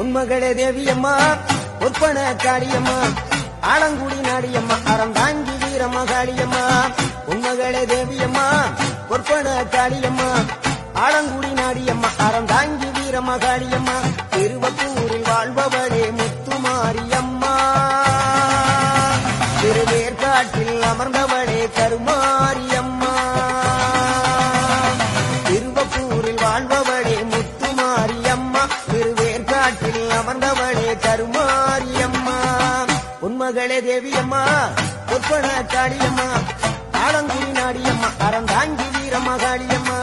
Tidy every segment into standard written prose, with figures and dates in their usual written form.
உன்மகளே தேவியம்மா ஒப்பன காளியம்மா ஆலங்குடி நாடியம்மா அறந்தாங்கி வீரம்மா காளியம்மா உன்மகளே தேவியம்மா ஒப்பன காளியம்மா ஆலங்குடி நாடியம்மா அறந்தாங்கி வீரம்மா காளியம்மா திருவப்பூரில் வாழ்பவளே முத்துமாரியம்மா திருவேற்காட்டில் அமர்ந்தவளே கருமாரியம்மா திருவப்பூரில் வாழ்பவளே முத்துமாரியம்மா திருவேற்காட்டில் அமர்ந்தவளே கருமாரியம்மா உன்மகளே தேவியம்மா ஒப்பன காளியம்மா ஆலங்குடி நாடியம்மா அறந்தாங்கி வீரம்மா காளியம்மா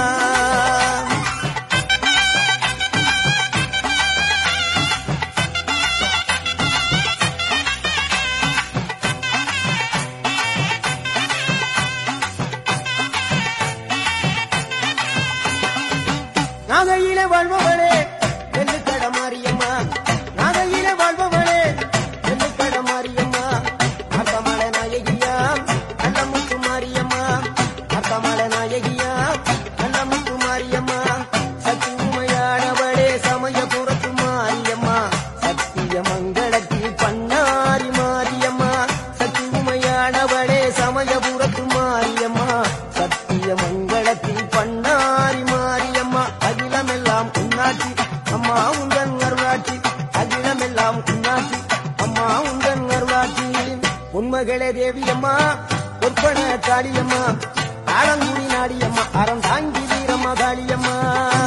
நாகையிலே வாழ்பவளே வெள்ளிக்கட மாரியம்மா நாகையிலே வாழ்பவளே வெள்ளிக்கட மாரியம்மா அர்த்தமலை நாயகியா அல்லமுத்து மாரியம்மா அர்த்தமலை நாயகியா அல்லமுத்து மாரியம்மா சக்தி உமையானவளே சமயபுரத்து மாரியம்மா சத்திய மங்களத்தில் பண்ணாரி மாரியம்மா சக்தி உமையானவளே சமயபுரத்து மாரியம்மா சத்திய மங்களத்தில் பண்ணாரி மாரியம்மா அகிலமெல்லாம் உன்னாட்சி அம்மா உந்தன் அருளாட்சி அகிலமெல்லாம் உன்னாட்சி அம்மா உந்தன் அருளாட்சி உன்மகளே தேவியம்மா ஒப்பன காளியம்மா ஆலங்குடி நாடியம்மா அறந்தாங்கி வீரம்மா காளியம்மா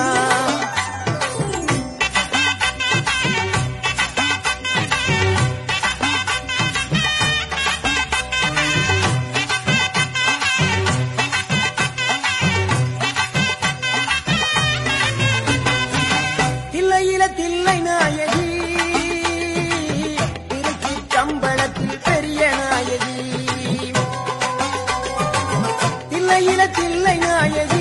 தில்லை நாயகி திருச்சி கம்பளத்தில் பெரிய நாயகி தில்லை நாயகி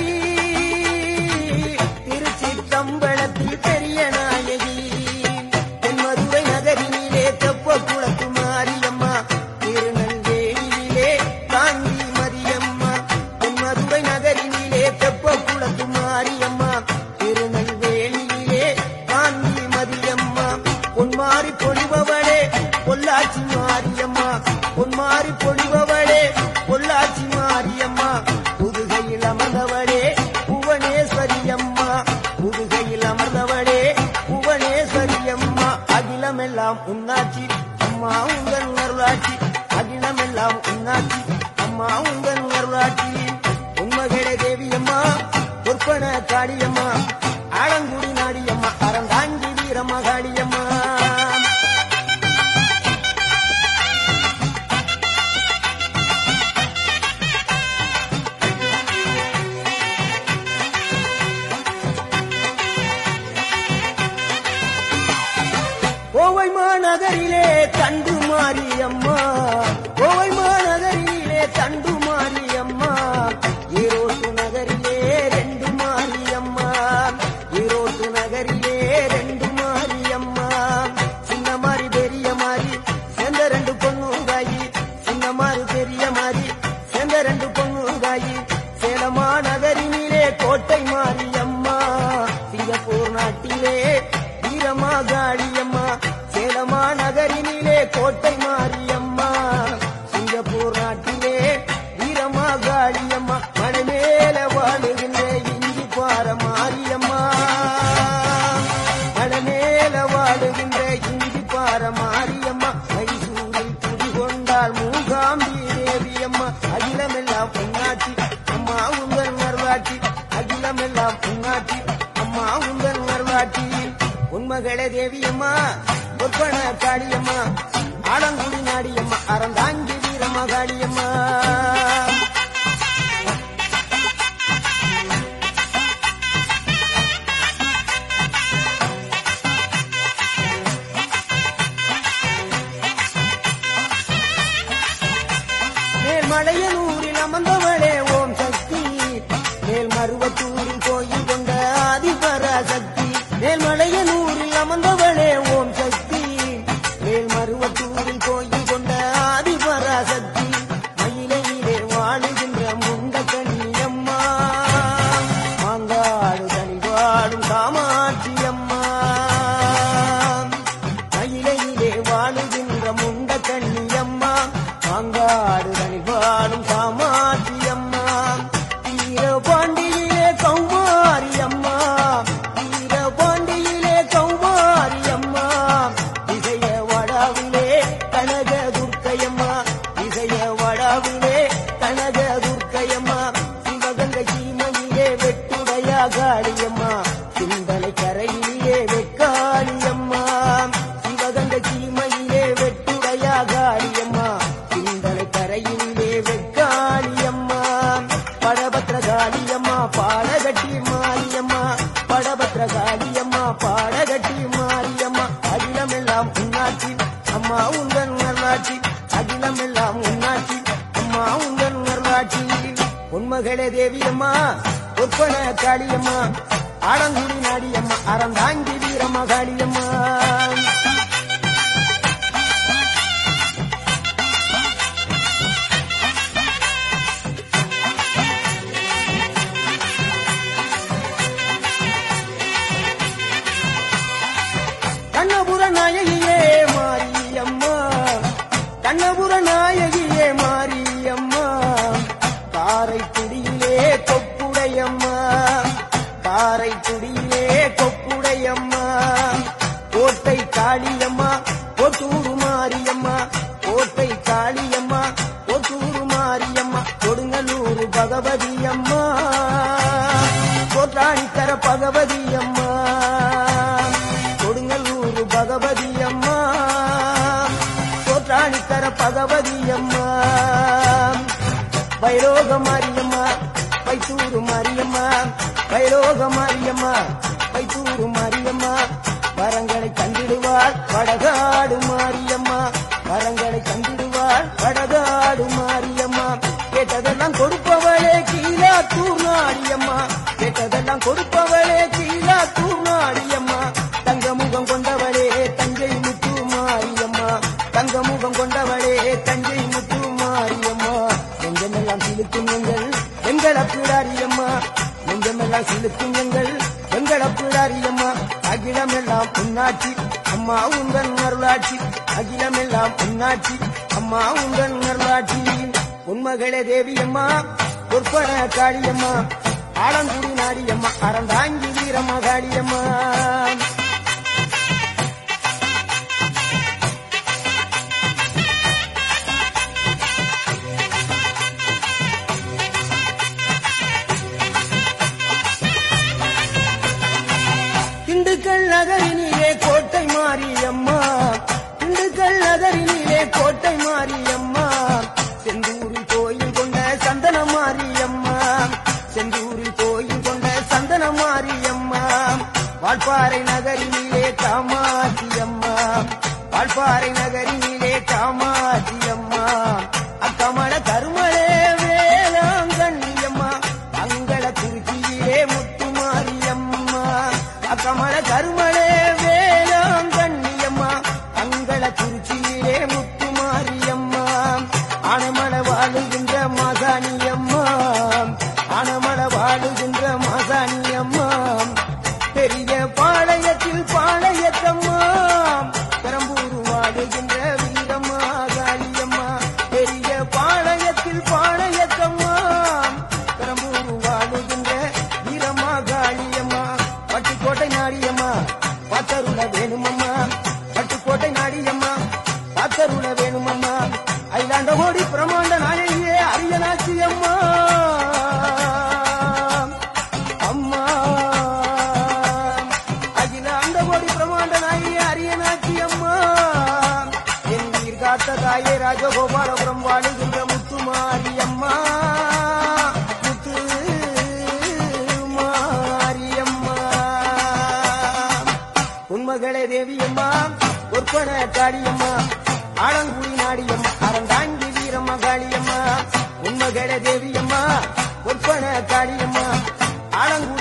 திருச்சி கம்பளத்தில் பெரிய நாயகி தென்மதுரை நகரினிலே தெப்ப குளத்து மாரியம்மா திருநெல்வேலியிலே காந்தி மரியம்மா தென்மதுரை நகரினிலே தெப்ப குளத்து மாரியம்மா திருநெல்வேலியிலே காந்தி மதியம்மா பொன்மாரி பொழிபவளே பொள்ளாச்சி மாரியம்மா பொன்மாரி பொழிபவளே பொள்ளாச்சி மாரியம்மா புதுகையில் அமர்ந்தவளே புவனேஸ்வரியம்மா புதுகையில் அமர்ந்தவளே புவனேஸ்வரியம்மா அகிலமெல்லாம் உன்னாட்சி அம்மா உங்கள் அருளாட்சி அகிலமெல்லாம் உன்னாட்சி அம்மா உங்கள் அருளாட்சி உன்மகளே தேவியம்மா ஒப்பன காளியம்மா ஆலங்குடி நாடியம்மா அறந்தாங்கி வீரம்மா காளியம்மா கோவை மாநகரிலே தண்டு மாரியம்மா கோவை மாநகரிலே தண்டு மாரியம்மா ஈரோட்டு நகரிலே ரெண்டு மாரியம்மா ஈரோட்டு நகரிலே ரெண்டு மாரியம்மா சின்ன மாறி பெரிய மாறி சேர்ந்த ரெண்டு பொண்ணுங்காயி சின்ன மாறி பெரிய மாறி சேர்ந்த ரெண்டு பொண்ணுங்காயி சேலமா நகரினிலே கோட்டை மாரியம்மா சிங்கப்பூர் நாட்டிலே வீரமா காளியம்மா சேலமா நகரினிலே கோட்டை மாரியம்மா சிங்கப்பூர் நாட்டிலே வீரமா காளியம்மா மலை மேல வாழுகின்ற இஞ்சி பார மாரியம்மா மலை மேல வாழுகின்ற இஞ்சி பார மாரியம்மா மைசூரில் குடிகொண்டால் மூகாம்பி தேவியம்மா அகிலமெல்லாம் பொன்னாட்சி அம்மா உங்கள் நர்வாட்சி அகிலமெல்லாம் பொன்னாட்சி அம்மா உங்கள் நர்வாட்சி உன்மகளே தேவியம்மா ஒப்பன காளியம்மா ஆலங்குடி நாடியம்மா அறந்தாங்கி வீரம்மா காளியம்மா மேல்மலையனூரில் அமர்ந்தவளே ஓம் சக்தி மேல்மருவத்தூரில் கோயில் கொண்ட ஆதிபராசக்தி மேல்மலையனூரில் அமர்ந்தவளே ஓம் சக்தி மேல்மருவத்தூரில் கோயில் கொண்ட ஆதிபராசக்தி மயிலையிலே வாழுகின்ற முண்ட கண்ணியம்மா மாங்காடு தனிவாடும் காமாட்சியம்மா உண்மகளே தேவியம்மா ஒப்பன காளியம்மா ஆலங்குடி நாடியம்மா அறந்தாங்கி வீரம்மா காளியம்மா கண்ணபுர நாயகியே மாரியம்மா கண்ணபுர நாயகியே மாரியம்மா காரைக்குடியிலே கொப்புடையம்மா காரைக்குடியிலே கொப்புடையம்மா கோட்டை காளியம்மா கொத்தூரு மாரியம்மா கோட்டை காளியம்மா கொத்தூரு மாரியம்மா கொடுங்கலூர் பகவதியம்மா கோட்டாணிக்கர பகவதியம்மா கொடுங்கலூர் பகவதியம்மா கோட்டாணிக்கர பகவதியம்மா வைரோக மாரியம்மா வைத்தூரு மாரியம்மா வைரோக மாரியம்மா வைத்தூரு மாரியம்மா வரங்களை தந்திடுவாள் வடகாடு மாரியம்மா வரங்களை தந்திடுவாள் வடகாடு மாரியம்மா கேட்டதெல்லாம் கொடுப்பவளே கீழாத்தூர் நாடியம்மா கேட்டதெல்லாம் கொடுப்பவளே கீழாத்தூர் நாடியம்மா தங்கமுகம் கொண்டவளே தஞ்சை முத்து மாரியம்மா தங்கமுகம் கொண்டவளே தஞ்சை முத்து மாரியம்மா நெஞ்சமெல்லாம் சிலுக்கும் எங்கள் அப்பிடாரியம்மா நெஞ்சமெல்லாம் சிலுக்கும் எங்கள் அப்பிடாரியம்மா அகிலமெல்லாம் உன்னாட்சி அம்மா உங்கள் அருளாட்சி அகிலமெல்லாம் உன்னாட்சி அம்மா உங்கள் அருளாட்சி உண்மகளே தேவியம்மா பொற்பன காளியம்மா ஆலங்குடி நாடியம்மா அறந்தாங்கி வீரம்மா காளியம்மா திண்டுக்கல் நகரினிலே கோட்டை மாரியம்மா திண்டுக்கல் நகரினிலே கோட்டை மாரியம்மா செந்தூரில் கோயில் கொண்ட சந்தன மாரியம்மா செந்தூரில் கோயில் கொண்ட சந்தன மாரியம்மா வால்பாறை நகரினிலே காமாட்சியம்மா வால்பாறை நகரினிலே காமாட்சியம்மா அக்கமல கருமலே வேளாங்கண்ணியம்மா அங்கள திருச்சியிலே முத்து மாரியம்மா அக்கமல கருமலே வேளாங்கண்ணியம்மா அங்கள திருச்சியிலே முத்து மாரியம்மா ஆனமல வாழுகின்ற மாசாணியம்மா ஆனமல வாழுகின்ற மாசாணியம்மா பெரிய பாளையத்தில் பாளையத்தம்மா பெரம்பூர் வாழுகின்ற வீரம்மா காளியம்மா பெரிய பாளையத்தில் பாளையத்தம்மா பெரம்பூர் வாழுகின்ற வீரம்மா காளியம்மா பட்டுக்கோட்டை நாடியம்மா பாத்தருள வேணுமம்மா பட்டுக்கோட்டை நாடியம்மா பாத்தருள வேணுமம்மா ஐலாண்ட கோடி பிரமாண்ட நாயகியே அரியனாட்சி அம்மா அம்மா அகிலாண்ட கோடி பிரமாண்ட நாயகியே அரியனாட்சி அம்மா என் உயிர் காத்த தாயே ராஜகோபாலபுரம் வாழுகின்ற முத்து மாரியம்மா முத்து மாரியம்மா உண்மகளே தேவியம்மா ஒற்பன காளியம்மா ஆலங்குடி நாடியம்மா அறந்தாங்கி வீரம்மா காளியம்மா உண்மகளே தேவியம்மா ஒற்பன காளியம்மா ஆலங்குடி